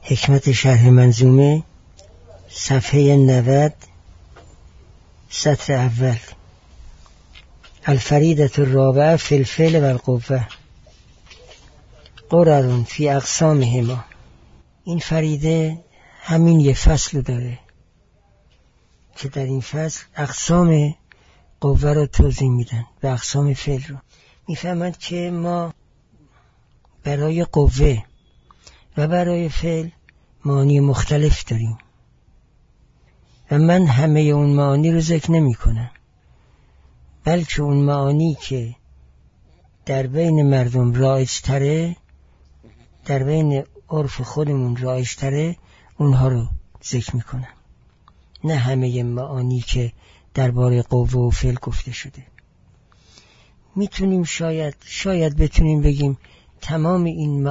حکمت شرح منظومه صفحه 90 سطر اول. الفریدة الرابعه فی الفعل و القوه قرر فی اقسامهما. این فریده همین یه فصل داره که در این فصل اقسام قوه رو توضیح میدن و اقسام فعل رو. میفهمند که ما برای قوه و برای فعل معانی مختلف داریم و من همه اون معانی رو ذکر نمی کنم، بلکه اون معانی که در بین مردم رایج تره، در بین عرف خودمون رایج تره، اونها رو ذکر می کنم، نه همه معانی که درباره قوه و فعل گفته شده. میتونیم شاید بتونیم بگیم تمام این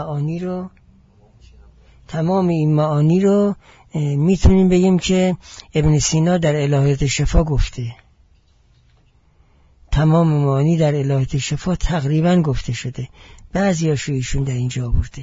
معانی رو میتونیم بگیم که ابن سینا در الهیات شفا گفته. تمام معانی در الهیات شفا تقریبا گفته شده، بعضیاشو ایشون در اینجا آورده.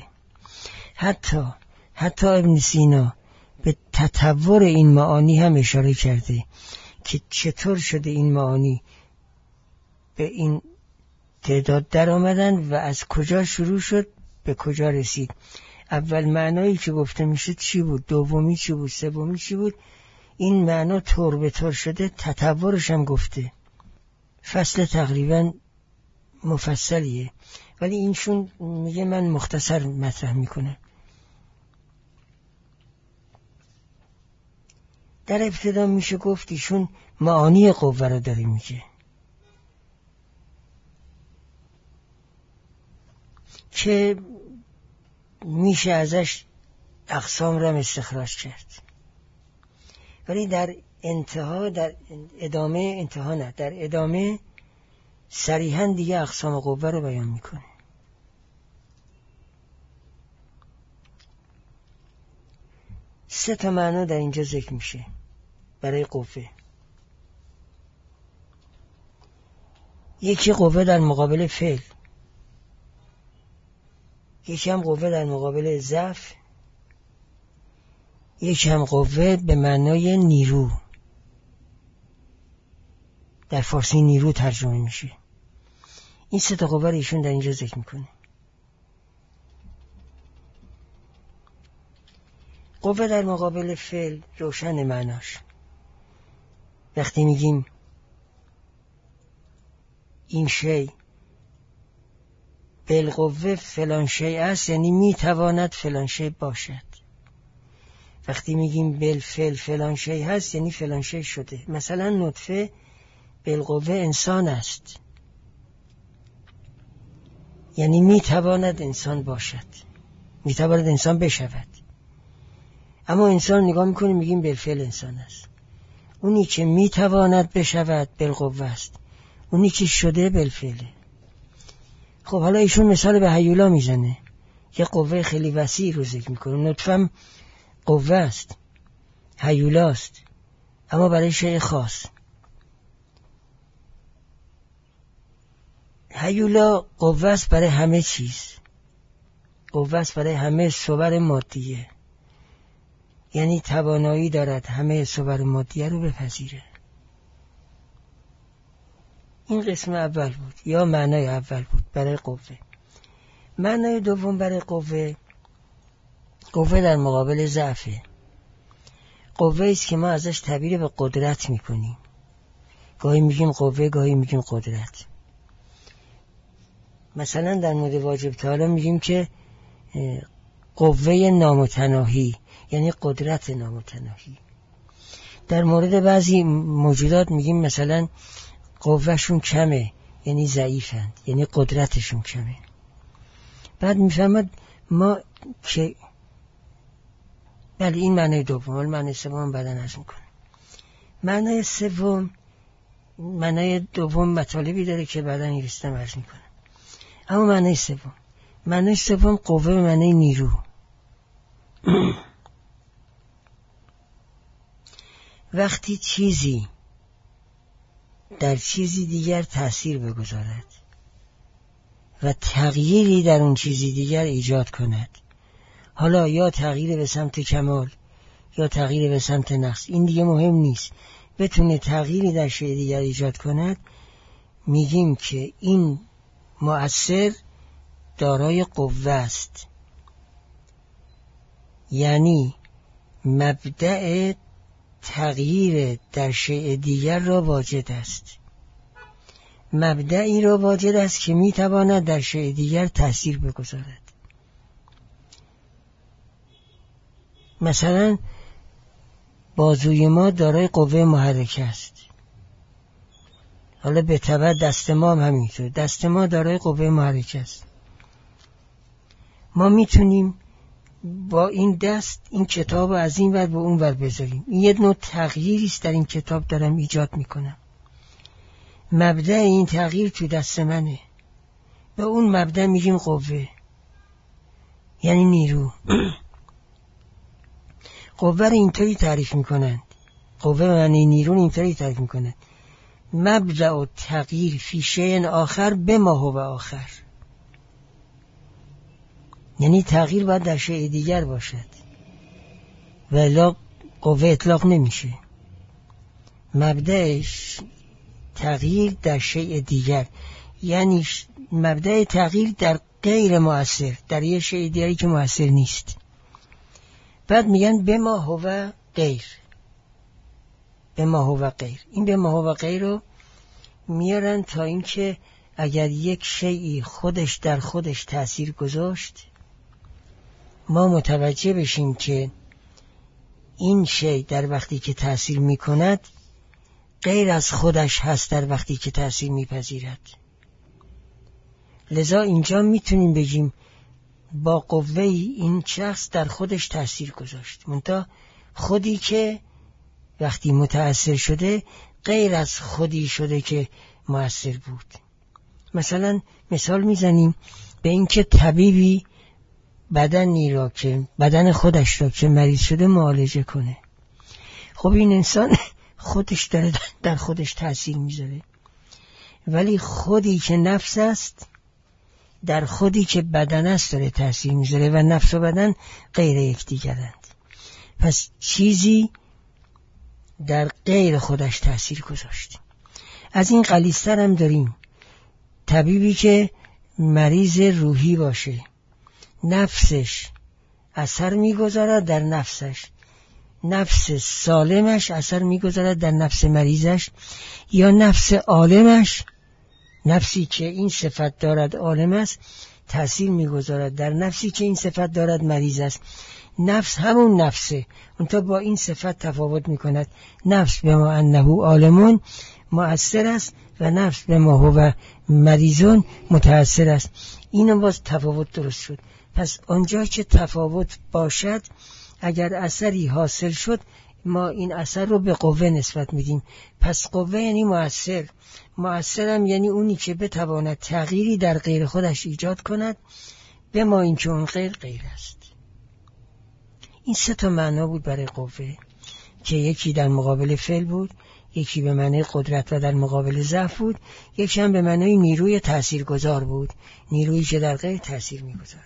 حتی ابن سینا به تطور این معانی هم اشاره کرده که چطور شده این معانی به این تعداد در آمدن و از کجا شروع شد به کجا رسید. اول معنایی که گفته میشه چی بود، دومی چی بود، سومی چی بود. این معنا طور به طور شده، تطورش هم گفته. فصل تقریبا مفصلیه، ولی اینشون میگه من مختصر مطرح میکنه. در ابتدا میشه گفت ایشون معانی قوه رو داره میگه که میشه ازش اقسام رو استخراج کرد، ولی در ادامه صریحاً دیگه اقسام قوه رو بیان میکنه. سه تا معنا در اینجا ذکر میشه برای قوه. یکی قوه در مقابل فعل، یکی هم قوه در مقابل ضعف، یکی هم قوه به معنای نیرو. در فارسی نیرو ترجمه میشه. این سه تا قوه رو ایشون در اینجا ذکر میکنه. قوه در مقابل فعل روشن معناش. وقتی میگیم این شی بالقوه فلان شی است، یعنی میتواند فلان شی باشد. وقتی میگیم بالفعل فلان شی هست، یعنی فلان شی شده. مثلا نطفه بالقوه انسان است، یعنی میتواند انسان باشد، میتواند انسان بشود. اما انسان نگاه میکنیم میگیم بالفعل انسان است. اونی که میتواند بشود بالقوه است، اونی که شده بالفعله. خب حالا ایشون مثال به هیولا میزنه، یه قوه خیلی وسیع رو ذکر میکنه. نطفه قوه است، هیولا است، اما برای شیء خاص. هیولا قوه است برای همه چیز، قوه است برای همه صور مادیه، یعنی توانایی دارد همه صور مادیه رو بپذیره. این قسم اول بود یا معنای اول بود برای قوه. معنای دوم برای قوه در مقابل ضعفه. قوه است که ما ازش تعبیر به قدرت میکنیم. گاهی میگیم قوه، گاهی میگیم قدرت. مثلا در مورد واجب تعالی میگیم که قوه نامتناهی، یعنی قدرت نامتناهی. در مورد بعضی موجودات میگیم مثلا قوهشون کمه، یعنی ضعیفند، یعنی قدرتشون کمه. بعد میفهمد ما که بله این معنی دوم. معنی سوم بعدا عرض میکنم. معنی دوم مطالبی داره که بعدا اینستم عرض میکنم. اما معنی سوم قوه به معنی نیرو. وقتی چیزی در چیزی دیگر تأثیر بگذارد و تغییری در اون چیزی دیگر ایجاد کند، حالا یا تغییر به سمت کمال یا تغییر به سمت نقص، این دیگه مهم نیست، بتونه تغییری در شیء دیگر ایجاد کند، میگیم که این مؤثر دارای قوه است. یعنی مبدأ تغییر در شیء دیگر را واجد است، مبدئی را واجد است که میتواند در شیء دیگر تأثیر بگذارد. مثلا بازوی ما دارای قوه محرکه است، حالا به تبع دست ما هم همینطور، دست ما دارای قوه محرکه است. ما میتونیم با این دست این کتاب رو از این ور به اون ور بذاریم. این یه نوع تغییری است در این کتاب دارم ایجاد میکنم. مبدأ این تغییر تو دست منه، به اون مبدأ میگیم قوه، یعنی نیرو. قوه رو اینطوری تعریف میکنند، قوه معنی نیرو اینطوری تعریف میکنند: مبدأ تغییر فی شیء آخر بما هو آخر. یعنی تغییر باید در شیء دیگر باشد و الا قوه اطلاق نمیشه. مبدأش تغییر در شیء دیگر، یعنی مبدأ تغییر در غیر مؤثر، در یه شیء دیگری که مؤثر نیست. بعد میگن بما هو غیر، بما هو غیر. این بما هو غیر رو میارن تا اینکه اگر یک شیئی خودش در خودش تأثیر گذاشت، ما متوجه بشیم که این شیء در وقتی که تأثیر میکند غیر از خودش هست در وقتی که تأثیر میپذیرد. لذا اینجا میتونیم بگیم با قوه این شخص در خودش تأثیر گذاشت، منتها خودی که وقتی متأثر شده غیر از خودی شده که مؤثر بود. مثلا مثال میزنیم به این که طبیبی بدنی را که بدن خودش را که مریض شده معالجه کنه. خب این انسان خودش داره در خودش تأثیر میذاره، ولی خودی که نفس است در خودی که بدن است داره تأثیر میذاره و نفس و بدن غیر یکدیگرند. پس چیزی در غیر خودش تأثیر گذاشت. از این غلیظ‌تر هم داریم طبیبی که مریض روحی باشه، نفسش اثر میگذارد در نفسش، نفس سالمش اثر میگذارد در نفس مریضش، یا نفس عالمش، نفسی که این صفت دارد عالم است، تأثیر میگذارد در نفسی که این صفت دارد مریض است. نفس همون نفسه، اونتا با این صفت تفاوت میکند. نفس به ما انه عالمون مؤثر است و نفس به ما هو مریضون متأثر است. این باز تفاوت درست شد. پس آنجا که تفاوت باشد، اگر اثری حاصل شد، ما این اثر رو به قوه نسبت میدیم. پس قوه یعنی مؤثر، مؤثرم یعنی اونی که بتواند تغییری در غیر خودش ایجاد کند، به ما این که اون غیر است. این سه تا معنا بود برای قوه که یکی در مقابل فعل بود، یکی به معنی قدرت و در مقابل ضعف بود، یکی هم به معنی نیروی تاثیرگذار بود، نیرویی که در غیر تاثیر میگذارد.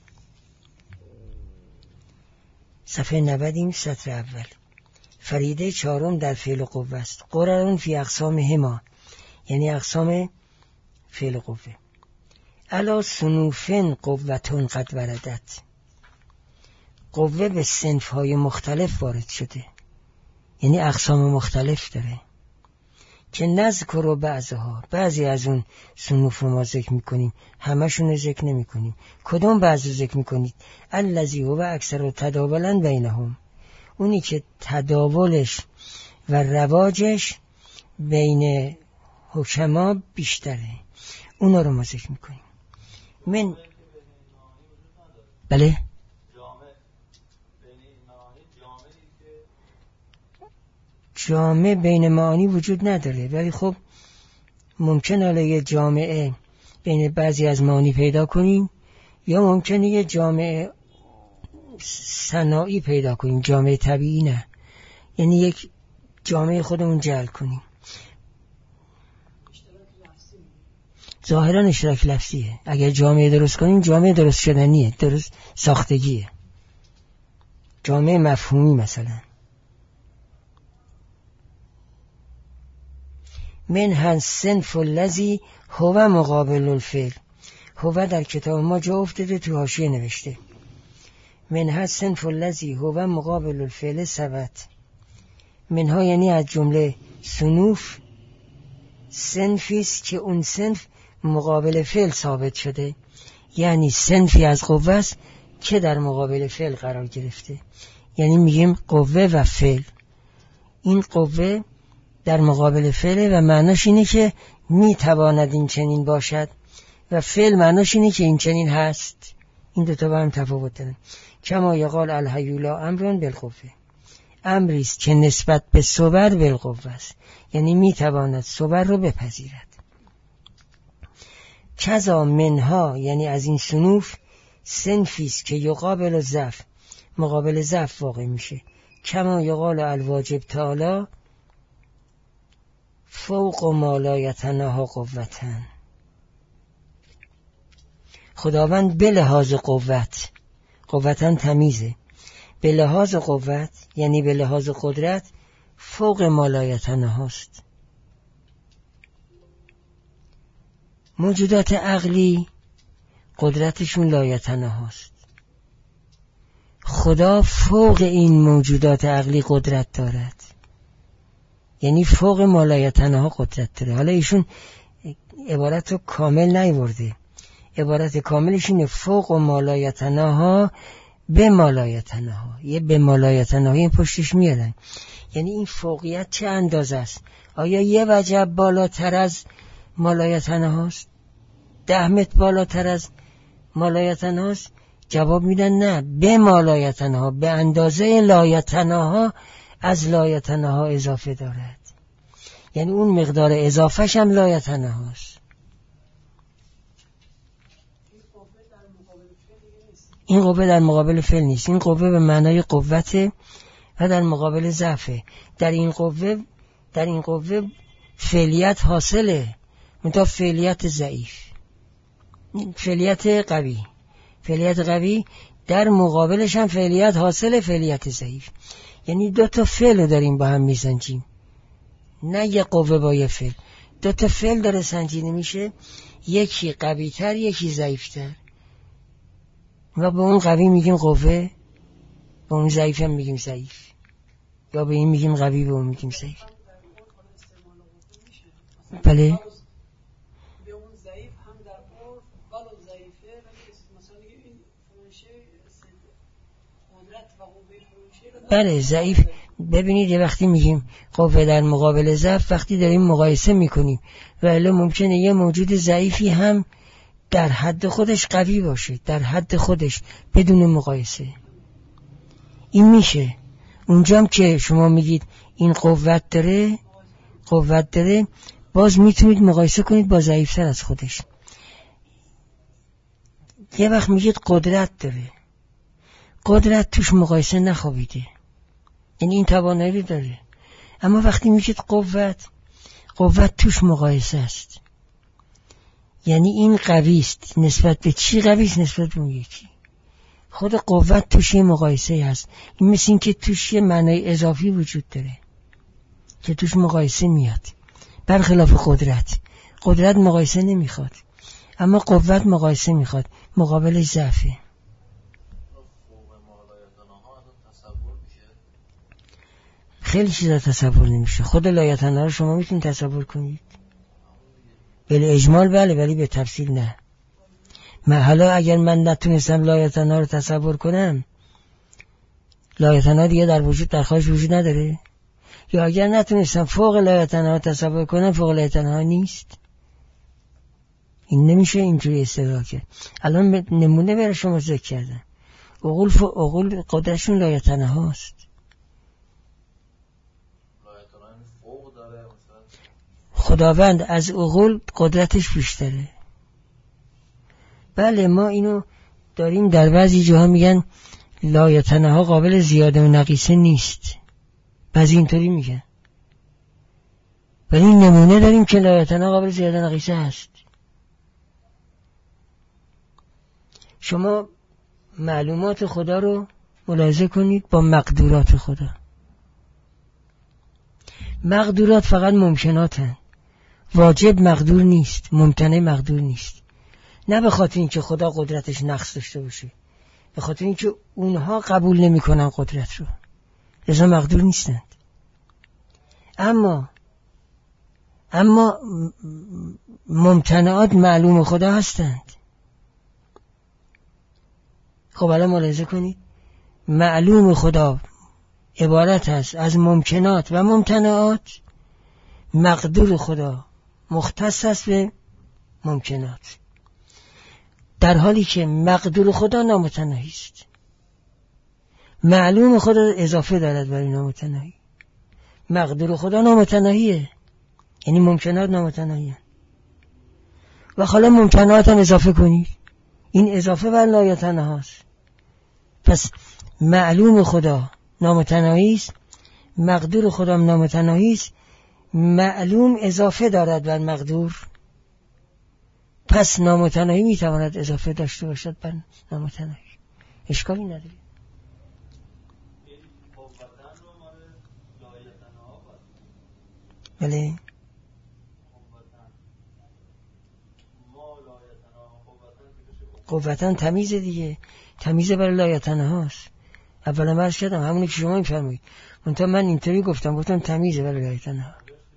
صفحه 90 سطر اول. فریده چهارم در فعل و قوه است. قررون فی اقسام هما، یعنی اقسام فعل و قوه. الا صنوفن قوتون قد وردت، قوه به صنف‌های مختلف وارد شده، یعنی اقسام مختلف داره که نذکر و بعضی از اون صنوف رو ما ذکر میکنیم، همشون رو ذکر نمی کنیم. کدوم بعضی رو ذکر میکنید؟ الذی هو اکثر تداولا بینهم، اونی که تداولش و رواجش بین حکما بیشتره، اونا رو ما ذکر میکنیم. من بله جامع بین معانی وجود نداره، ولی خب ممکنه حالا یه جامعه بین بعضی از معانی پیدا کنیم، یا ممکنه یه جامعه صناعی پیدا کنیم، جامعه طبیعی نه، یعنی یک جامعه خودمون جعل کنیم. ظاهرا اشتراک لفظیه. اگر جامعه درست کنیم جامعه درست شدنیه، درست ساختگیه. جامعه مفهومی مثلا. من الصنف الذی هو مقابل الفعل. هو در کتاب ما جا افتاده، تو حاشیه نوشته من الصنف الذی هو مقابل الفعل ثبت. منها یعنی از جمله صنوف، صنفی است که اون صنف مقابل فعل ثابت شده، یعنی صنفی از قوه است که در مقابل فعل قرار گرفته. یعنی میگیم قوه و فعل، این قوه در مقابل فعل و معناش اینه که میتواند این چنین باشد و فعل معناش اینه که این چنین هست. این دوتا با هم تفاوت دارن. کما یقال الحیولا امران بالقوه، امریست که نسبت به صبر بالقوه است، یعنی میتواند صبر رو بپذیرد. کذا منها یعنی از این صنوف صنفیست که یقابل ضعف، مقابل ضعف واقع میشه. کما یقال الواجب تعالی فوق ما لا یتناهی قوتن. خداوند به لحاظ قوت، قوتن تمیزه، به لحاظ قوت یعنی به لحاظ قدرت فوق ما لا یتناهی است. موجودات عقلی قدرتشون لا یتناهی است. خدا فوق این موجودات عقلی قدرت دارد، یعنی فوق ما لا یتناهی قدرت داره. حالا ایشون عبارت رو کامل نیورده، عبارت کاملش اینه فوق ما لا یتناهی به ما لا یتناهی. یه به ما لا یتناهی پشتش میارن، یعنی این فوقیت چه اندازه است؟ آیا یه وجب بالاتر از ما لا یتناهی است؟ 10 متر بالاتر از ما لا یتناهی است؟ جواب میدن نه، به ما لا یتناهی، به اندازه لا یتناهی از لا یتناهی اضافه دارد، یعنی اون مقدار اضافهش هم لا یتناهی است. این قوه در مقابل فعل نیست، این قوه به معنای قوته و در مقابل ضعفه. در این قوه فعلیت حاصله، منتها فعلیت ضعیف، فعلیت قوی در مقابلش هم فعلیت حاصله، فعلیت ضعیف. یعنی 2 تا فعل رو داریم با هم میسنجیم، نه یه قوه با یه فعل. 2 تا فعل داره سنجیده میشه، یکی قوی تر یکی ضعیف تر، و به اون قوی میگیم قوه، به اون ضعیف هم میگیم ضعیف، یا به این میگیم قوی به اون میگیم ضعیف. بله بله ضعیف. ببینید یه وقتی میگیم قوه در مقابل ضعف، وقتی داریم مقایسه میکنیم و الا ممکنه یه موجود ضعیفی هم در حد خودش قوی باشه، در حد خودش بدون مقایسه. این میشه اونجام که شما میگید این قوت داره، باز میتونید مقایسه کنید با ضعیفتر از خودش. یه وقت میگید قدرت داره، قدرت توش مقایسه نخوابیده، یعنی این توانایی داره. اما وقتی میگید قوت توش مقایسه است، یعنی این قوی است. نسبت به چی قوی است؟ نسبت به اون یکی. خود قوت توش یه مقایسه هست. این مثل این که توش یه معنای اضافی وجود داره که توش مقایسه میاد، برخلاف قدرت مقایسه نمیخواد، اما قوت مقایسه میخواد، مقابلش ضعفه. خیلی چیزا تصور نمیشه. خود لایتناها رو شما میتونید تصور کنید؟ بله اجمال بله، ولی به تفصیل نه. حالا اگر من نتونستم لایتناها رو تصور کنم، لایتناها دیگه در خارج وجود نداره؟ یا اگر نتونستم فوق لایتناها تصور کنم، فوق لایتناها نیست؟ این نمیشه اینجوری استدلال کرد. الان نمونه برای شما ذکر کردم. عقول قدرتشون لایتناهاست. خداوند از عقول قدرتش بیشتره. بله ما اینو داریم، در بعضی جاها میگن لایتناها قابل زیاده و نقیصه نیست، بعضی اینطوری میگن، ولی نمونه داریم که لایتناها قابل زیاده و نقیصه هست. شما معلومات خدا رو ملاحظه کنید با مقدورات خدا. مقدورات فقط ممکناتن، واجب مقدور نیست، ممتنع مقدور نیست. نه به خاطر اینکه خدا قدرتش نقص داشته باشه، به خاطر اینکه اونها قبول نمی‌کنن قدرت رو، لذا مقدور نیستند. اما ممتنعات معلوم خدا هستند. خب الان ملاحظه کنید، معلوم خدا عبارت است از ممکنات و ممتنعات، مقدور خدا مختص است به ممکنات، در حالی که مقدور خدا نامتناهی است. معلوم خدا اضافه دارد برای نامتناهی، مقدور خدا نامتناهیه، یعنی ممکنات نامتناهیه. و حالا ممکنات هم اضافه کنید، این اضافه بر لایتناهی است. پس معلوم خدا نامتناهی است، مقدور خدا نامتناهی است، معلوم اضافه دارد بر مقدور، پس نامتناهی میتواند اضافه داشته باشد بر نامتناهی، اشکالی نداره. بله قوتن تمیز دیگه، تمیز برای لایتناهی است. اولا مرز کردم همونی که شما میفرمایید، منتها من اینطوری گفتم تمیزه برای لایتناهی.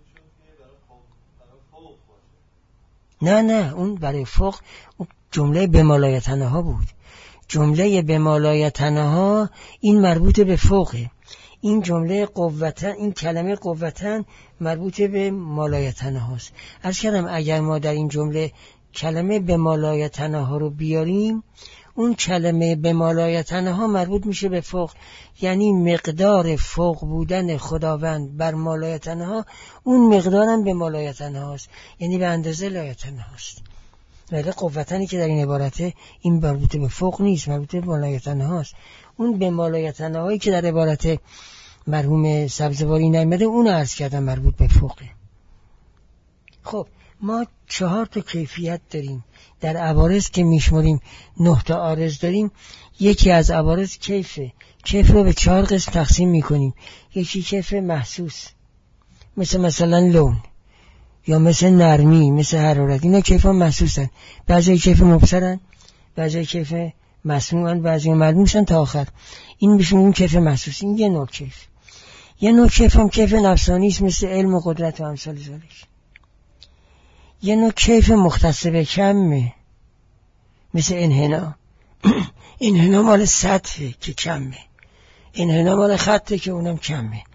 نه اون برای فوق، اون جمله بمالایتنها بود. جمله بمالایتنها این مربوط به فوقه. این جمله قوتن، این کلمه قوتن مربوط به مالایتنها است. عرض کردم اگر ما در این جمله کلمه بمالایتنها رو بیاریم، اون کلمه بمالایتنها مربوط میشه به فوق، یعنی مقدار فوق بودن خداوند بر مالایتنها، اون مقدارم به مالایتنها است، یعنی به اندازه لایتنها است. ولی قوتنی که در این عبارته این مربوط به فوق نیست، مربوط به مالایتنها است. اون به مالایتنهایی که در عبارت مرحوم سبزواری نمیده، اون عرض کردم مربوط به فوقه. خب ما 4 کیفیت داریم در عوارض که میشماریم، 9 عارض داریم. یکی از عوارض کیفه. کیف رو به 4 قسم تقسیم میکنیم. یکی کیف محسوس، مثلا لون، یا مثل نرمی، مثل حرارت. اینا کیف ها محسوسن. بعضی کیف مبصرن، بعضی کیف مسموعن، بعضی ملموسن تا آخر. این بهش میگیم کیف محسوس. این یه نوع کیف. یه نوع کیف هم کیف نفسانی است، مثل علم و قدرت و امثال ذالک. یه نوع کیف مختص به کمه، مثل انحنا. انحنا مال سطحه که کمه، انحنا مال خطه که اونم کمه.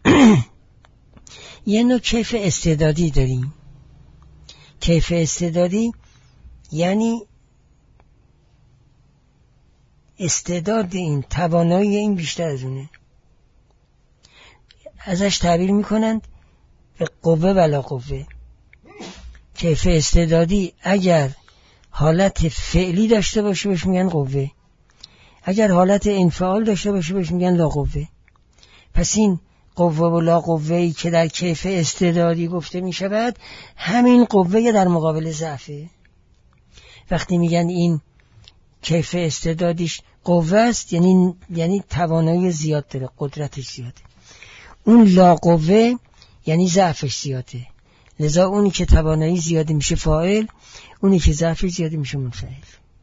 یه نوع کیف استعدادی داریم. کیف استعدادی یعنی استعداد این، توانایی این بیشتر از اونه. ازش تعبیر میکنند به قوه ولا قوه. کیف استعدادی اگر حالت فعلی داشته باشه بهش میگن قوه، اگر حالت انفعال داشته باشه بهش میگن لا قوه. پس این قوه و لا قوه‌ای که در کیف استعدادی گفته می شود، همین قوه در مقابل ضعفه. وقتی میگن این کیف استعدادیش قوه است، یعنی توانایی زیاد داره، قدرتش زیاده. اون لا قوه یعنی ضعفش زیاده، لذا اونی که توانایی زیاده میشه فاعل، اونی که ضعفش زیاده میشه منفعل.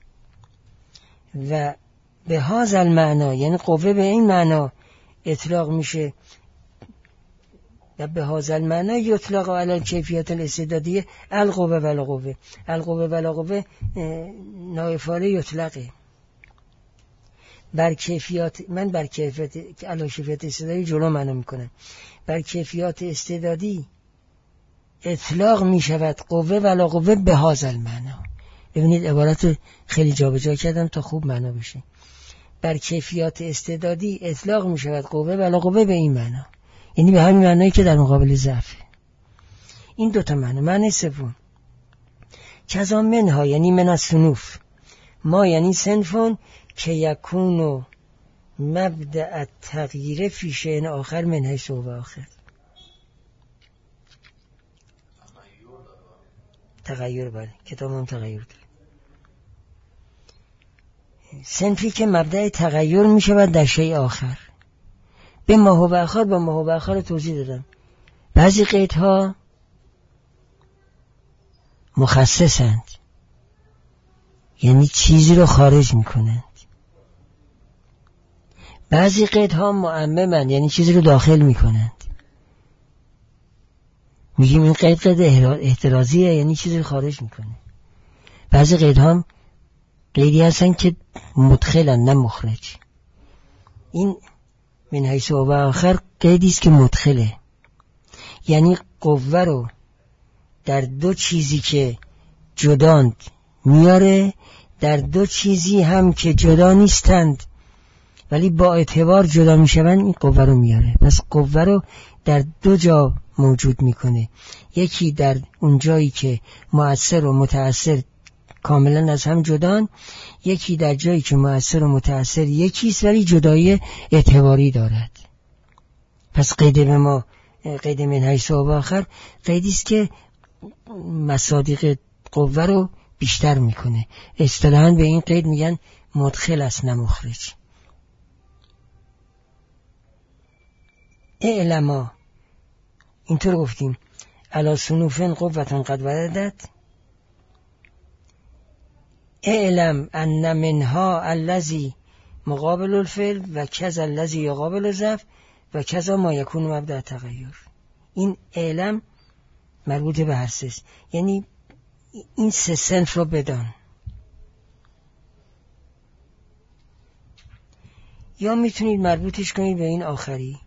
و به هذا المعنا، یعنی قوه به این معنا اطلاق میشه، و به هذا المعنا یطلق علی کیفیت الاستعدادیه القوه ولا قوه. القوه ولا قوه نائب فاعل یطلقه بر کیفیات. من بر کیفیت علی کیفیت استعدادی جلو معنا میکنم. بر کیفیات استعدادی اطلاق میشود قوه ولا قوه به هذا المعنا. ببینید عبارت خیلی جابجا کردم تا خوب معنا بشه. بر کیفیات استعدادی اطلاق میشود قوه ولا قوه به این معنا، یعنی به همین معنایی که در مقابل ضعفه. این 2 معنا. معنی سوم کذا منها، یعنی من الصنوف، ما یعنی صنفون که یکونو مبدأ التغییر فی شیء آخر من حیث هو آخر. تغییر، بله کتاب هم تغییر داره. صنفی که مبدأ تغییر می شود در شیء آخر. به ما هو آخر با ما هو آخر رو توضیح دادم. بعضی قیدها مخصصند، یعنی چیزی رو خارج می کنند. بعضی قیدها معممند، یعنی چیزی رو داخل می کنند. میگیم این قید احترازیه، یعنی چیزی رو خارج می کنه. بعضی قیدها قیدی هستن که مدخلن نه مخرج. این من حیث و آخر قیدی است که مدخله، یعنی قوه رو در دو چیزی که جداند میاره، در دو چیزی هم که جدا نیستند ولی با اعتبار جدا میشوند این قوه رو میاره. پس قوه رو در دو جا موجود میکنه، یکی در اون جایی که مؤثر و متأثر کاملا از هم جدان، یکی در جایی که مؤثر و متأثر یکیست ولی جدایی اعتباری دارد. پس قید به ما قید من حیث و آخر قیدی است که مصادیق قوه رو بیشتر میکنه. اصطلاحاً به این قید میگن مدخل است نه مخرج. اعلما اینطور گفتیم علی صنوفن قوتن قد وردت، اعلم ان منها الذی مقابل الفعل و کذا الذی یقابل الظرف و کذا ما یکون مبدأ تغییر. این اعلم مربوط به هر سه، یعنی این سه صنف رو بدان. یا میتونید مربوطش کنید به این آخری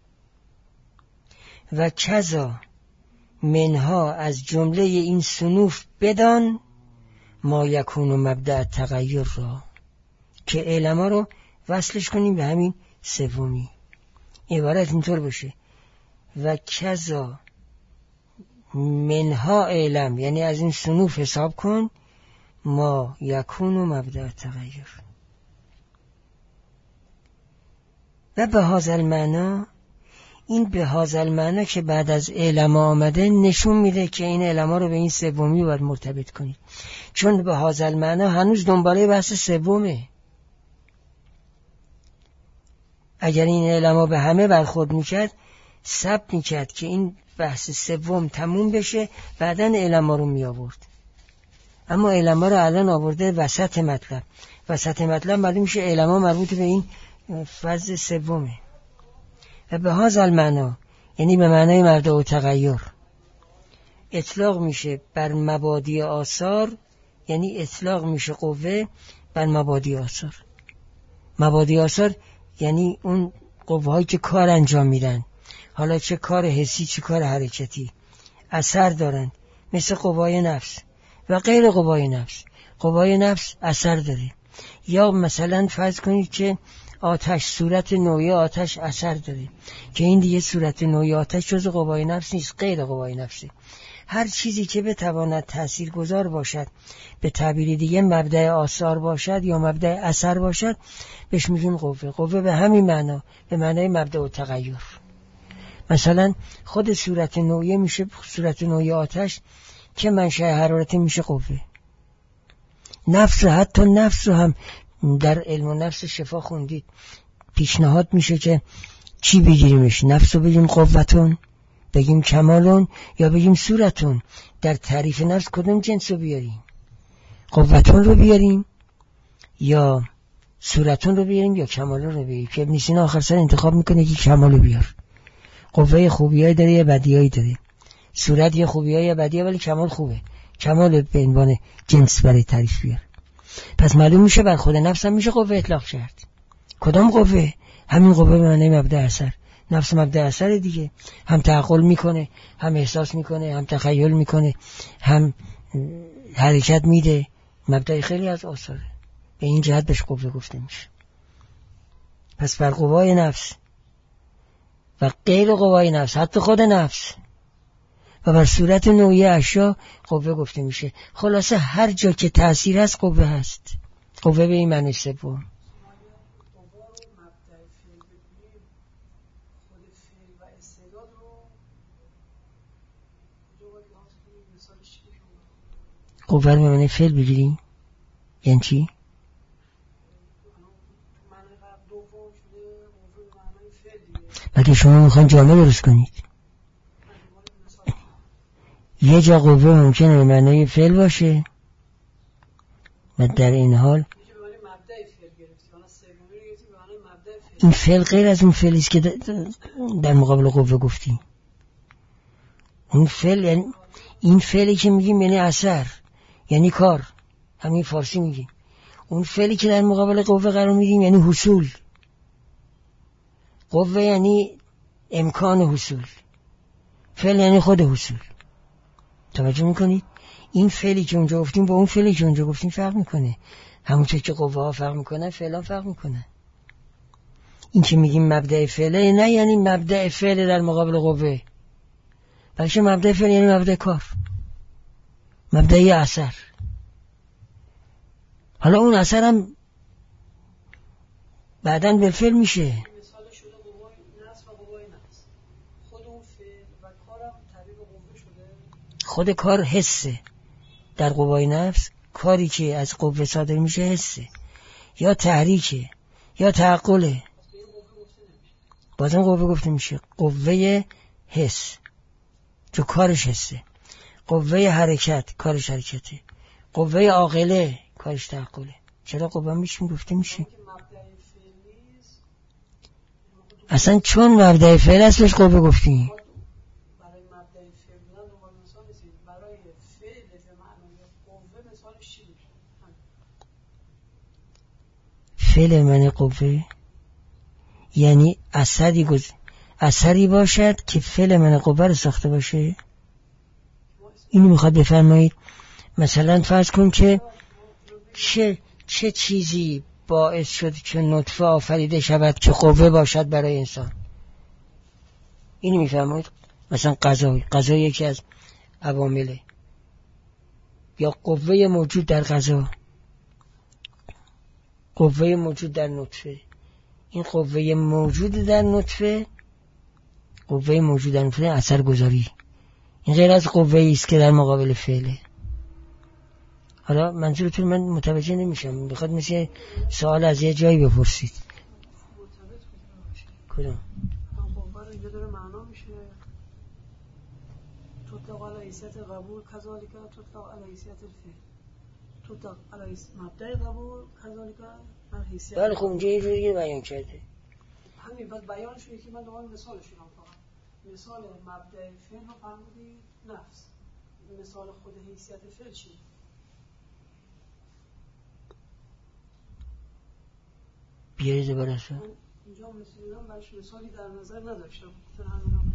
و کذا منها از جمله این صنوف بدان ما یکون مبدأ تغییر را، که اعلما رو وصلش کنیم به همین سومی. عبارت اینطور باشه و کذا منها اعلم، یعنی از این صنوف حساب کن ما یکون مبدأ تغییر. و به هذا المعنی، این به هذا المعنی که بعد از اعلما آمده نشون میده که این اعلما رو به این سومی باید مرتبط کنید، چون به هذا المعنی هنوز دنباله بحث سومه. اگر این اعلما به همه برخورد میکرد ثبت میکرد که این بحث سوم تموم بشه بعداً اعلما رو می آورد. اما اعلما رو الان آورده وسط مطلب. وسط مطلب معلوم میشه اعلما مربوط به این فاز سومه. و به هذا المعنی یعنی به معنای مبدأ و تغییر اطلاق میشه بر مبادی آثار، یعنی اطلاق میشه قوه بر مبادی آثار. مبادی آثار یعنی اون قوه هایی که کار انجام میدن، حالا چه کار حسی چه کار حرکتی، اثر دارن، مثل قوای نفس و غیر قوای نفس. قوای نفس اثر داره. یا مثلا فرض کنید که آتش، صورت نوعی آتش اثر داره، که این دیگه صورت نوعی آتش جز قوای نفس نیست، غیر قوای نفسه. هر چیزی که بتواند تاثیرگذار باشد، به تعبیر دیگه مبدأ آثار باشد یا مبدأ اثر باشد، بهش میگیم قوه. قوه به همین معنا، به معنای مبدأ و تغییر. مثلا خود صورت نوعی میشه صورت نوعی آتش که منشأ حرارت میشه قوه. نفس رو، حتی نفس رو هم در علم و نفس شفا خوندید، پیشنهاد میشه که چی بگیریمش؟ نفس رو بگیم قوتون، بگیم کمالون، یا بگیم صورتون؟ در تعریف نفس کدوم جنس رو بیاریم؟ قوتون رو بیاریم یا صورتون رو بیاریم یا کمالون رو بیاریم؟ که ابن سینا آخر سر انتخاب میکنه که کمال رو بیار. قوه خوبیایی داره یا بدیایی داره، صورت یا خوبیایی یا بدیایی، ولی کمال خوبه. کمال به عنوان جنس برای تعریف بیار. پس معلوم میشه بر خود نفس هم میشه قوه اطلاق کرد. کدام قوه؟ همین قوه به معنی مبدأ اثر. نفس مبدأ اثر دیگه، هم تعقل میکنه، هم احساس میکنه، هم تخیل میکنه، هم حرکت میده. مبدأ خیلی از آثاره، به این جهت بهش قوه گفته میشه. پس بر قوای نفس و غیر قوای نفس، حتی خود نفس و بر صورت نوعی اشیا قوه گفته میشه. خلاصه هر جا که تأثیر هست قوه هست. قوه به این معنی سوم. قوه رو به معنی فعل بگیریم یعنی چی؟ مگه شما میخواین جامعه درست کنید؟ یه جا قوه ممکنه به معنای فعل باشه و در این حال این فعل غیر از اون فعلی است که در مقابل قوه گفتیم. اون فعل یعنی این فعلی که میگیم یعنی اثر، یعنی کار، همین فارسی میگیم. اون فعلی که در مقابل قوه قرار میدیم یعنی حصول. قوه یعنی امکان حصول، فعل یعنی خود حصول. توجه میکنید؟ این فعلی که اونجا گفتیم با اون فعلی که اونجا گفتیم فرق میکنه. همونطور که قوه ها فرق میکنن فعل ها فرق میکنن. این که میگیم مبدأ فعله نه یعنی مبدأ فعل در مقابل قوه، بلکه مبدأ فعل یعنی مبدأ کار، مبدأ اثر. حالا اون اثر هم بعداً بالفعل میشه. مثال شده قوای نفس و قوای نفس. خود اون فعل و کارم تبدیل به قوه شده. خود کار حسه. در قوای نفس کاری که از قوه صادر میشه حسه، یا تحریکه یا تعقله. بازم قوه گفته میشه. قوه حس چون کارش حسه، قوه حرکت کارش حرکته، قوه عاقله کارش تعقله. چرا قوه میشیم گفته میشه؟ اصلا چون مبدأ فعل است بهش قوه گفتیم. برای مبدأ فعل بودن دوباره مثال نیست. برای فعل به معنای قوه مثالش چی میشه؟ فعل معنی قوه یعنی اثری باشد که فعل معنی قوه رو ساخته باشه. اینو میخواد بفرمایید. مثلا فرض کن که چه چیزی باعث شد که نطفه آفریده شود که قوه باشد برای انسان. اینو میفرمایید. مثلا غذا یکی از عوامله، یا قوه موجود در غذا، قوه موجود در نطفه. این قوه موجود در نطفه اثر گذاری. این غیر از قوه است که در مقابل فعله. حالا منظورتون من متوجه نمیشم. بخواد مثل سوال از یه جایی بپرسید. کدوم؟ قوه رو اینجا داره معنا میشه. تطلق علی حیثیت قبول کذالک تطلق علی حیثیت الفعل. تطلق علی مبدأ قبول کذالک علی حیثیت. بله خب اونجا یه جوری بیان کرده. همین بعد بیانش یکی من دوباره مثالش میگم. فقط مثال مبدأ فعل رو فرمودی نفس. مثال خود حیثیت فعل چیه؟ بیایید دوباره اینجا مثلا برش مثالی در نظر نداشتم. تو همین هم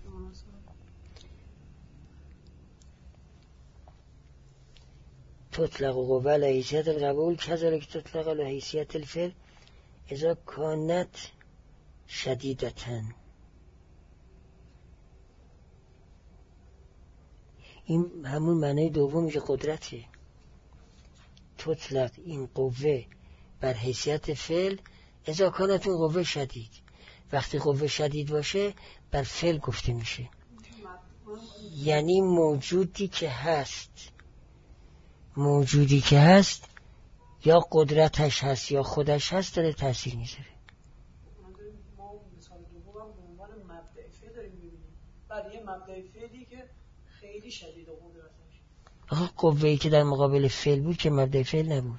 تطلق قوه علی حیثیت القبول کذالک تطلق علی حیثیت الفعل اذا کانت شدیدتاً. این همون معنی دومی که قدرته. تطلق این قوه بر حیثیت فعل اذا کانت این قوه شدید. وقتی قوه شدید باشه بر فعل گفته میشه. یعنی موجودی که هست یا قدرتش هست یا خودش هست داره تأثیر میذاره. ما مثال دوم به عنوان مبدأ فعل داریم میبینیم. بعد یه مبدأ فعلی که خیلی شدید و قدرتش. آخه قوه‌ای که در مقابل فعل بود که مبدأ فعل نبود.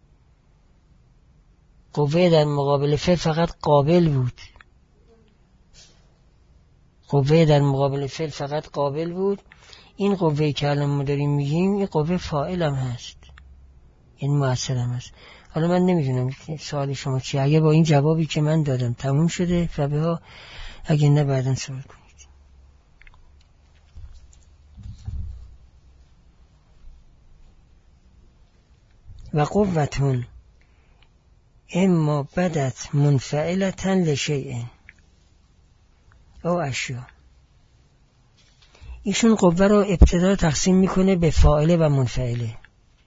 قوه در مقابل فعل فقط قابل بود. این قوه‌ای که الان ما داریم میگیم این قوه فاعل هم هست، یعنی مؤثر هم هست. حالا من نمیدونم سوال شما چیه. اگه با این جوابی که من دادم تموم شده فبه ها، اگه نه بعداً سوال کنید. و قوتون اما بدت منفعلتن لشیء او اشیا. ایشون قوه رو ابتدا تقسیم میکنه به فاعله و منفعله.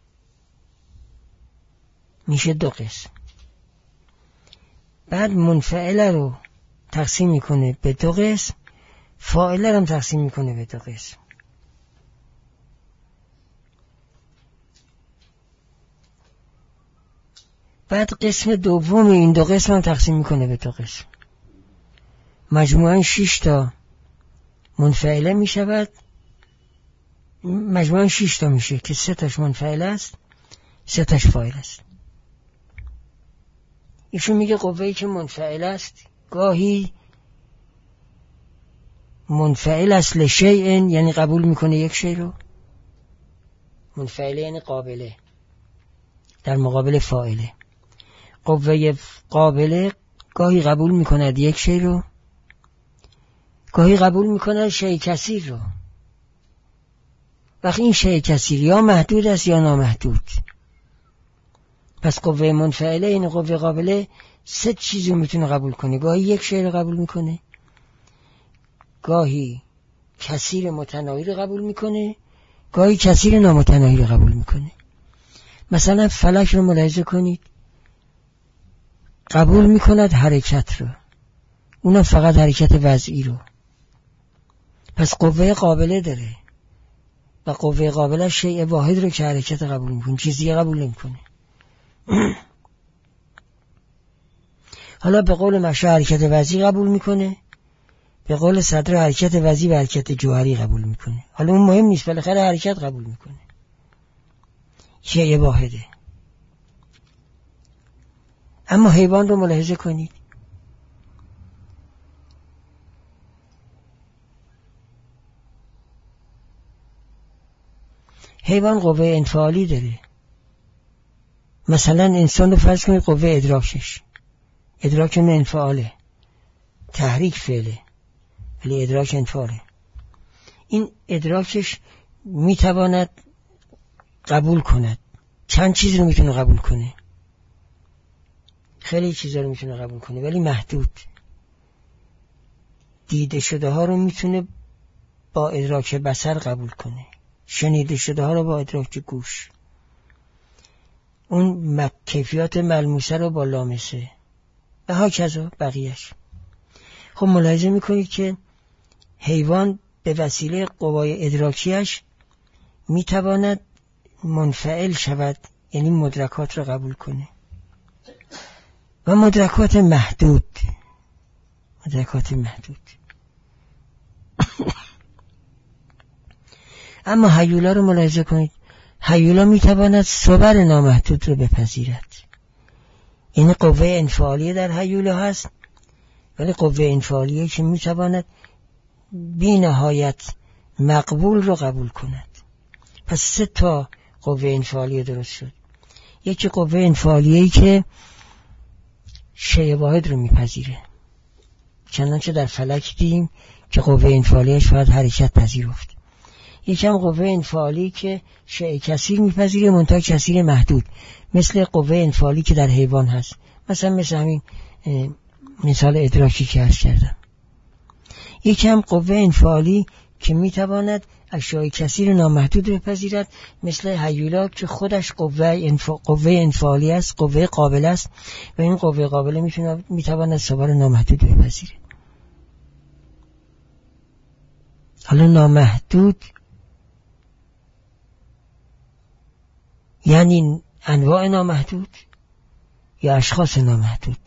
میشه دو قسم. بعد منفعله رو تقسیم میکنه به دو قسم، فاعله رو تقسیم میکنه به دو قسم. بعد قسم دوم این دو قسم هم تقسیم میکنه به دو قسم. مجموعاً 6 تا منفعله می شود، مجموعاً 6 تا میشه که 3 تاش منفعل است 3 تاش فاعل است. ایشون میگه قوه‌ای که منفعل است گاهی منفعل است لشیء، یعنی قبول میکنه یک شی رو، منفعله یعنی قابله در مقابل فاعله. قوه قابله گاهی قبول میکند یک شی رو، گاهی قبول میکند شی کثیر رو. وقتی این شی کثیر یا محدود است یا نامحدود، پس قوه منفعله این قوه قابله 3 چیز رو میتونه قبول کنه. گاهی یک شی رو قبول میکنه، گاهی کثیر متناهی رو قبول میکنه، گاهی کثیر نامتناهی رو قبول میکنه. مثلا فلک رو ملاحظه کنید، قبول میکند حرکت رو، اونا فقط حرکت وضعی رو. پس قوه قابله داره و قوه قابله شیء واحد رو که حرکت قبول میکنه، چیزی قبول نمیکنه. حالا به قول مشروع حرکت وضعی قبول میکنه، به قول صدر حرکت وضعی و حرکت جوهری قبول میکنه. حالا اون مهم نیست، بالاخره حرکت قبول میکنه، شیء واحده. اما حیوان رو ملاحظه کنید، حیوان قوه انفعالی داره. مثلا انسان رو فرض کنید قوه ادراکش، ادراک انفعاله، تحریک فعله ولی ادراک انفعاله. این ادراکش میتواند قبول کند، چند چیز رو میتونه قبول کنه، خیلی چیزا رو میتونه قبول کنه ولی محدود. دیده شده ها رو میتونه با ادراک بصر قبول کنه، شنیده شده ها رو با ادراک گوش، اون کیفیات ملموسه رو با لامسه و هاکذا بقیهش. خب ملاحظه میکنید که حیوان به وسیله قوای ادراکیش میتواند منفعل شود، یعنی مدرکات رو قبول کنه و مدرکات محدود. اما هیولا رو ملاحظه کنید، هیولا میتواند صور نامحدود رو بپذیرد، یعنی قوه انفعالیه در هیولا هست ولی قوه انفعالیه که میتواند بی نهایت مقبول رو قبول کند. پس 3 تا قوه انفعالیه درست شد. یکی قوه انفعالیه‌ای که شیء واحد رو میپذیره، چنانچه در فلک دیدیم که قوه انفعالیه‌اش فقط حرکت پذیرفت. یکم قوه انفعالی که شیء کثیر میپذیره منتها کثیر محدود، مثل قوه انفعالی که در حیوان هست، مثل همین مثال ادراکی که عرض کردم. یکم قوه انفعالی که میتواند اشیاء کثیر نامحدود بپذیرد، مثل هیولا که خودش قوه انفعالی است، قوه قابل است و این قوه قابله میتواند صور نامحدود بپذیره. حالا نامحدود یعنی انواع نامحدود یا اشخاص نامحدود.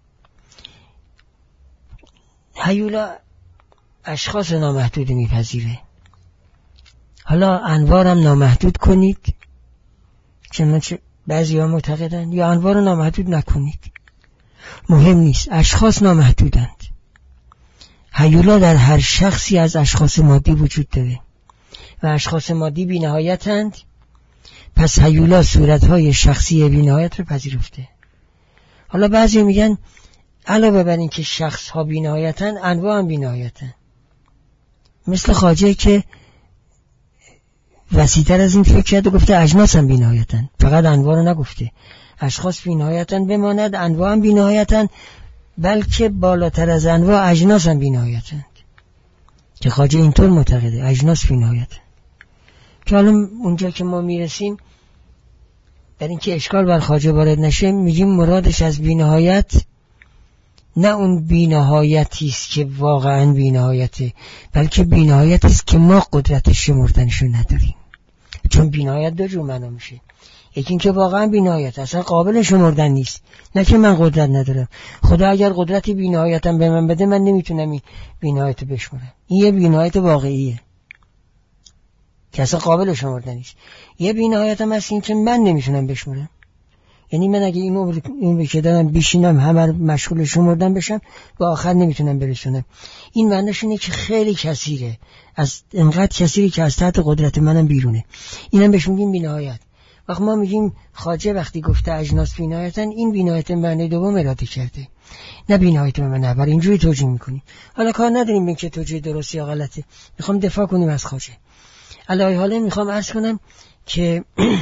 هیولا اشخاص نامحدود میپذیره. حالا انواع هم نامحدود کنید چنانچه بعضی ها معتقدند، یا انواع رو نامحدود نکنید، مهم نیست، اشخاص نامحدودند. هیولا در هر شخصی از اشخاص مادی وجود داره و اشخاص مادی بی نهایتند، پس هیولا صورتهای شخصی بی نهایت رو پذیرفته. حالا بعضی میگن علاوه بر این که شخص ها بی نهایتن، انواع هم بی نهایتن، مثل خواجه که وسیع‌تر از این فکر کرده گفته اجناس هم بی نهایتن، فقط انواع رو نگفته. اشخاص بی نهایتن بماند، انواع هم بی نهایتن، بلکه بالاتر از انواع اجناس هم بی نهایتن، که خواجه اینطور معتقده اجناس بی نهایتن. که حالا اونجا که ما میرسیم در این که اشکال بر خواجه وارد نشه، میگیم مرادش از بی نهایت نه اون بی نهایتی است که واقعا بی نهایته، بلکه بی نهایتی است که ما قدرت شمردنشو نداریم. چون بی‌نهایت دو جور معنا میشه. یکی این که واقعا بی‌نهایت اصلا قابل شمردن نیست، نه که من قدرت ندارم. خدا اگر قدرتی بی‌نهایتم به من بده من نمیتونم این بی‌نهایت رو بشمرم. این یه بی‌نهایت واقعیه که اصلا قابل شمردن نیست. یه بی‌نهایتم هست این که من نمیتونم بشمرم. یعنی من اگه این که دارم بشینم همه مشغول شمردن بشم به آخر نمیتونم برسونم. این معنیش اینه که خیلی کثیره، از انقدر کثیره که از تحت قدرت منم بیرونه. اینم بهش میگیم بی‌نهایت. وقتی ما میگیم خواجه وقتی گفته اجناس بی‌نهایتن، این بی‌نهایت معنی دوم اراده کرده، نه بی‌نهایت به معنی اول. اینجوری توجیه میکنیم. حالا کار نداریم به اینکه توجیه درست یا غلطه، میخوام دفاع کنیم از خواجه. علی حاله میخوام عرض کنم که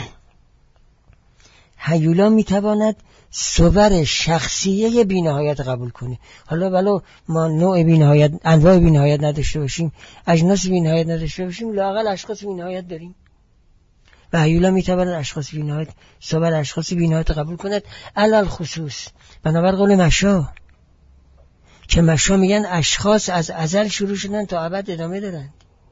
هیولا میتواند صور شخصیه بی‌نهایت قبول کنه. حالا ولو ما نوع بی‌نهایت، انواع بی‌نهایت نداشته باشیم، اجناس بی‌نهایت نداشته باشیم، لااقل اشخاص بی‌نهایت داریم. و هیولا میتواند اشخاص بی‌نهایت، صور اشخاص بی‌نهایت قبول کند علل خصوص. بنابر قول مشا که مشا میگن اشخاص از ازل شروع شدن تا ابد ادامه دارند.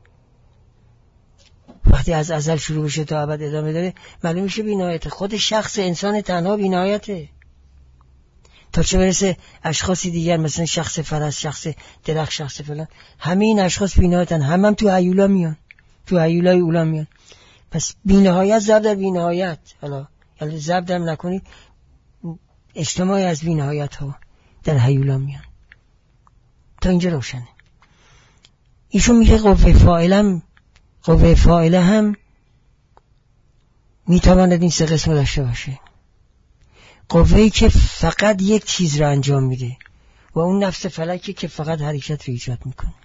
وقتی از ازل شروع بشه تا ابد ادامه داره معلوم میشه بی‌نهایت. خود شخص انسان تنها بی‌نهایته، تا چه برسه اشخاصی دیگر مثلا شخص فرس، شخص درخت، شخص فلان. همین اشخاص بی‌نهایتن، هم تو هیولا میان، تو هیولای اولا میان. پس بی‌نهایت ضرب در بی‌نهایت، حالا یعنی ضرب هم نکنید، اجتماعی از بی‌نهایت ها در هیولا میان. تا اینجا روشنه. ایشون میگه قوه فاعله هم میتواند این سه قسم داشته باشه. قوه‌ای که فقط یک چیز را انجام میده و اون نفس فلکی که فقط حرکت رو ایجاد میکنه.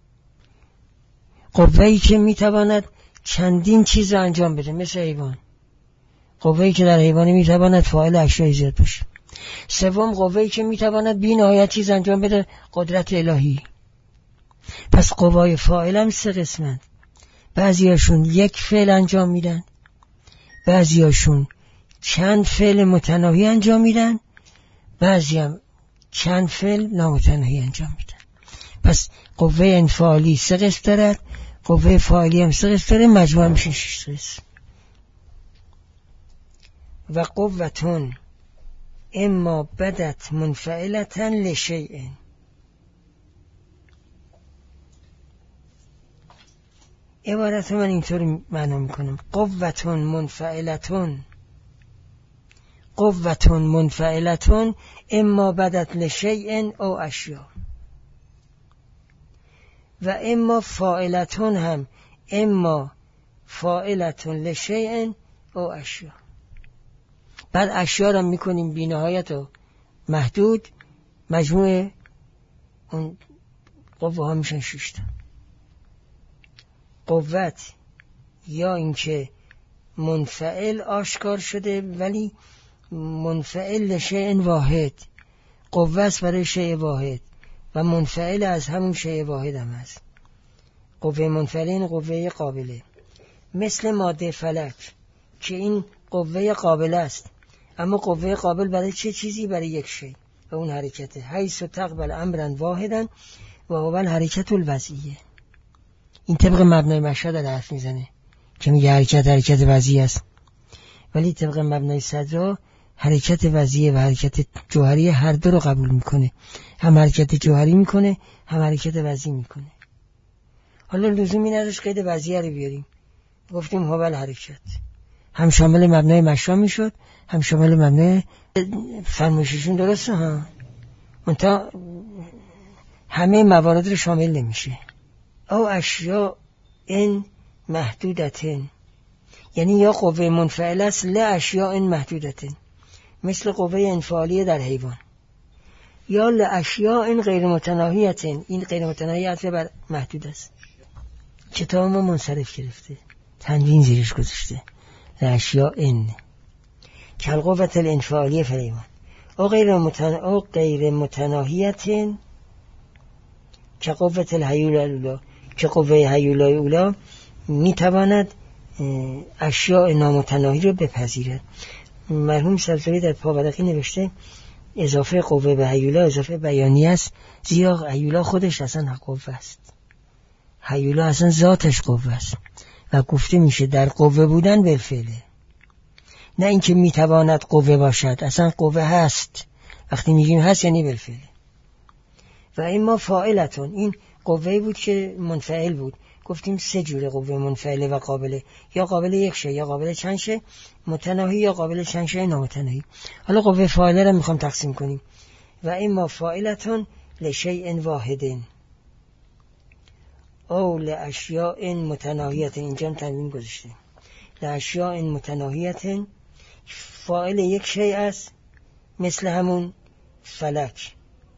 قوه‌ای که میتواند چندین چیز را انجام بده، مثل حیوان. قوه‌ای که در حیوانی میتواند فاعل اشیاء ایجاد باشه. سوم قوه‌ای که میتواند بی نهایت چیز انجام بده، قدرت الهی. پس قوای فاعل هم سه قسمند. بعضیاشون یک فعل انجام میدن، بعضیاشون چند فعل متناهی انجام میدن، بعضی هم چند فعل نامتناهی انجام میدن. پس قوه انفعالی سه قسم دارد، قوه فاعلی هم سه قسم داره، مجموع میشه 6 قسم. و قوتون اما بدت منفعلتا لشیء. عبارت من اینطور معنا میکنم: قوتون منفعلتون اما بدت لشیء او اشیاء. و اما فاعلتون هم اما فاعلتون لشیء او اشیاء. بعد اشیاء را میکنیم بی نهایت و محدود، مجموع اون قوه ها میشن 6 تا. قوت یا اینکه منفعل آشکار شده ولی منفعل لشیء واحد، قوه است برای شیء واحد و منفعل از همون شیء واحد هم هست. قوه منفعل این قوه قابله، مثل ماده فلک که این قوه قابل است، اما قوه قابل برای چه چیزی؟ برای یک شی و اون حرکته. حیث تقبل امرا واحدا و هو الحرکت الوضعیه. این طبق مبنای مشا داره حرف میزنه که میگه حرکت وضعی است، ولی طبق مبنای صدرا حرکت وضعیه و حرکت جوهری هر دو رو قبول میکنه. هم حرکت جوهری میکنه، هم حرکت وضعی میکنه. حالا لزومی نداشت قید وضعیه رو بیاریم، گفتیم هو الحرکت، هم شامل مبنای مشا میشد، هم شامل مبنای فرمایششون. درسته ها، منتها همه موارد رو شامل نمیشه. او اشیاء این محدودتن، یعنی یا قوه منفعل است ل اشیاء این محدودتن، مثل قوه انفعالی در حیوان، یا ل اشیاء این غیر متناهیتن، این غیر متناهیت بر محدود است. کتاب ما منصرف گرفته، تنوین زیرش گذاشته ل اشیاء این کل قوه الانفعالی فی الحیوان او غیر متناهیتن که قوه الهیولا الاولا، که قوه هیولا اولا میتواند اشیاء نامتناهی رو بپذیرد. مرحوم سبزوری در پاورقی نوشته اضافه قوه به هیولا اضافه بیانی است، زیرا هیولا خودش اصلا قوه است، هیولا اصلا ذاتش قوه است و گفته میشه در قوه بودن بالفعله، نه اینکه میتواند قوه باشد. اصلا قوه هست، وقتی میگیم هست یعنی بالفعله. و اما فاعلتون، این قوه‌ای بود که منفعل بود. گفتیم 3 جوره قوه منفعله و قابله، یا قابل یک شی یا قابل چند شی متناهی، یا قابل چند شی نامتناهی. حالا قوه فاعله رو میخوام تقسیم کنیم. و اما فاعلتون لشیء واحد او لاشیاء متناهیه. اینجا هم تنوین گذاشته، لاشیاء متناهیه. فاعل یک شی است، مثل همون فلک.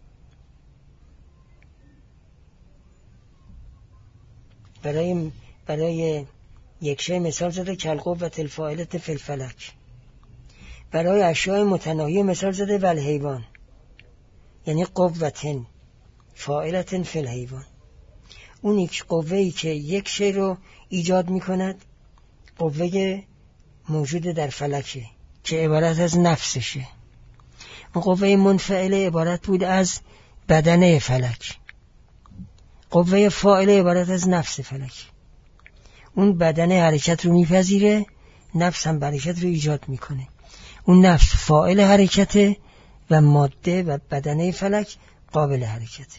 برای یک شی مثال زده کالقوة الفاعلة فی الفلک. برای اشیاء متناهی مثال زده والحیوان، یعنی قوة فاعلة فی الحیوان. اون یک قوه‌ای که یک شی رو ایجاد میکند قوه موجود در فلکه که عبارت از نفسشه. اون قوه منفعله عبارت بود از بدنه فلک. قوه فاعله عبارت از نفس فلک. اون بدنه حرکت رو میپذیره، نفس هم حرکت رو ایجاد میکنه. اون نفس فاعل حرکته و ماده و بدنه فلک قابل حرکته.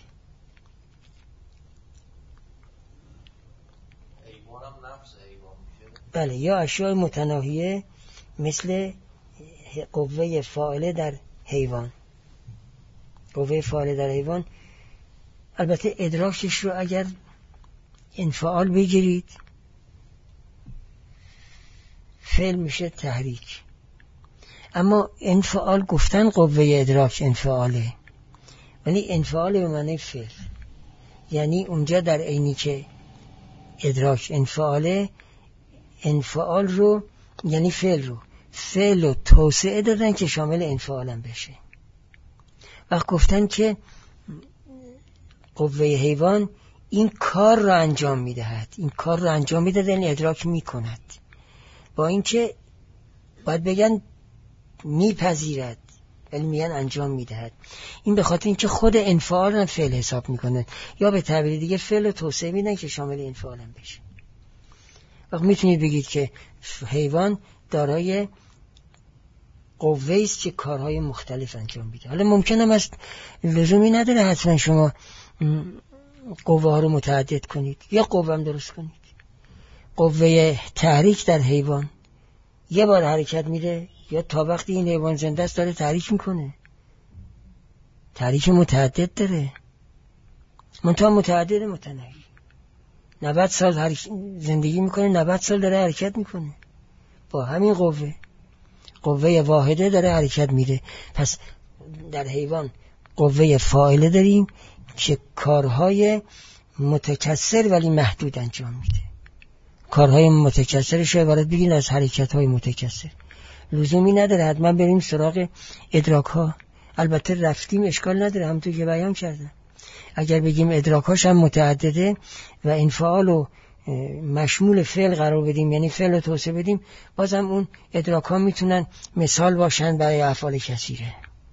بله، یا اشیاء متناهیه مثل قوه فاعله در حیوان. قوه فاعله در حیوان البته ادراکش رو اگر انفعال بگیرید فعل میشه تحریک. اما انفعال گفتن قوه ادراک انفعاله، ولی انفعال به معنی فعل. یعنی اونجا در عینی که ادراک انفعاله، انفعال رو یعنی فعل رو توسعه دادن که شامل انفعال هم بشه. وقت گفتن که قوه حیوان این کار رو انجام میدهد، این کار رو انجام میدهد یعنی ادراک میکند، با اینکه باید بگن میپذیرد ولی میگن انجام میدهد. این به خاطر اینکه خود انفعال رو فعل حساب میکنه، یا به تعبیر دیگه فعل رو توسعه میدن که شامل انفعال هم بشه. وقت میتونید بگید که حیوان دارای قوه است که کارهای مختلف انجام میده. حالا ممکنه است لزومی نداره حتما شما قوه ها رو متعدد کنید، یا قوه هم درست کنید. قوه تحریک در حیوان یه بار حرکت میده، یا تا وقتی این حیوان زنده است داره تحریک میکنه. تحریک متعدد داره، منتها متعدد متناهی. 90 سال زندگی میکنه، 90 سال داره حرکت میکنه با همین قوه واحده داره حرکت میده. پس در حیوان قوه فاعله داریم که کارهای متکثر ولی محدود انجام میده. کارهای متکثرش رو عبارت بگین از حرکتهای متکثر. لزومی نداره حتما بریم سراغ ادراک ها. البته رفتیم اشکال نداره، همونطور که بیان کردم. اگر بگیم ادراکاش هم متعدده و انفعال و مشمول فعل قرار بدیم، یعنی فعل رو توسعه بدیم، بازم اون ادراک ها میتونن مثال باشن برای افعال کثیره.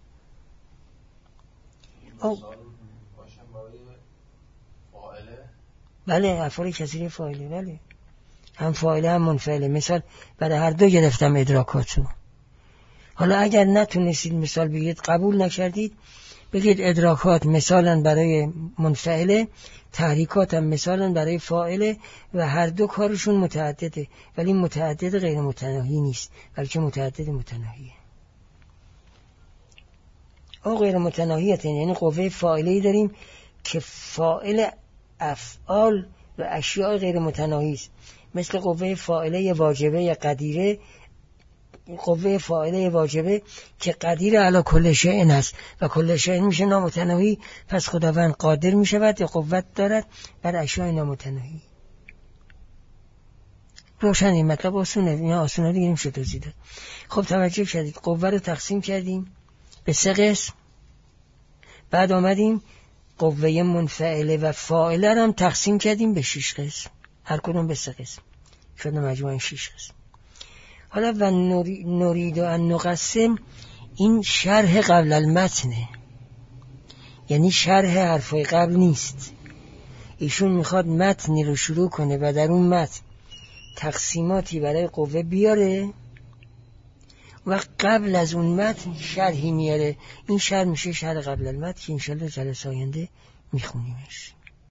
بله، افعال کثیره فاعله، بله، هم فاعله هم منفعله. مثال برای هر دو گرفتم ادراکاتو. حالا اگر نتونستید مثال بگید، قبول نکردید، بگید ادراکات مثالاً برای منفعله، تحریکات هم مثالاً برای فاعله، و هر دو کارشون متعدده، ولی متعدد غیر متناهی نیست، بلکه متعدد متناهیه. او غیر متناهیه، یعنی قوه فاعله‌ای داریم که فاعل افعال و اشیاء غیر متناهی است، مثل قوه فاعله واجبه قدیره. قوه فاعله واجبه که قدیر علی کل شیء است و کل شیء میشه نامتناهی، پس خداوند قادر میشود یا قوت دارد بر اشیاء نامتناهی. روشن، این مطلب آسونه، این آسونه دیگه نمیشه توضیح داد. خب توجه کردید، قوه رو تقسیم کردیم به 3 قسم، بعد آمدیم قوه منفعله و فاعله رو هم تقسیم کردیم به 6 قسم، هر کدوم به 3 قسم، شد مجموعاً 6 قسم. حالا و نرید ان نقسم، این شرح قبل المتنه، یعنی شرح حرفای قبل نیست. ایشون میخواد متنی رو شروع کنه و در اون متن تقسیماتی برای قوه بیاره و قبل از اون متن شرحی میاره. این شرح میشه شرح قبل المتن که انشالله جلسه آینده میخونیمش.